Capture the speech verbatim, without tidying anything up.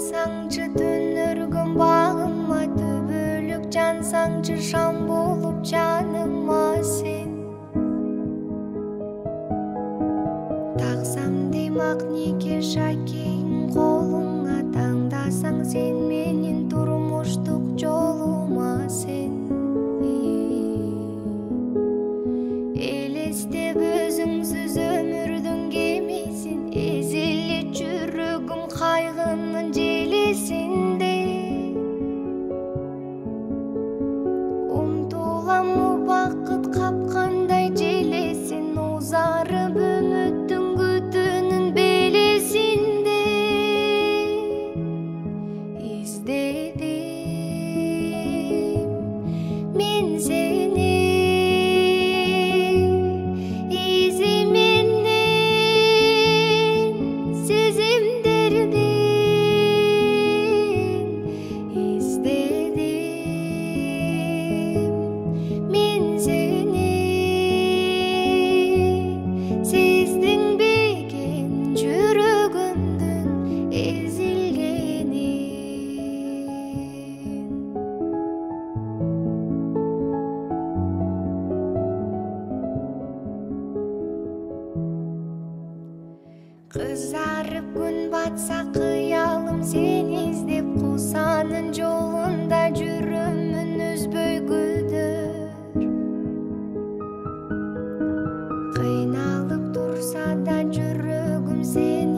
батсаңчы түнөргөн багыма, түбөлүк жансаңчы шам болуп жаныма сен. Таксам димак нике шакейин колуңа, таңдасаң сен менин турмуштук жолума сен. Элестеп өзүңсүз өмүрдүн кемисин, эзилет жүрөгүм кайгынын желесинде. Умтулам убакыт капкандай желесин, узарып үмүттүн күтүүнүн белесинде. Издедим мен сени, кызарып күн батса кыялым сен издеп, кусанын жолунда жүрөмүн үзбөй күдөр. Кыйналып турса да жүрөгүм сени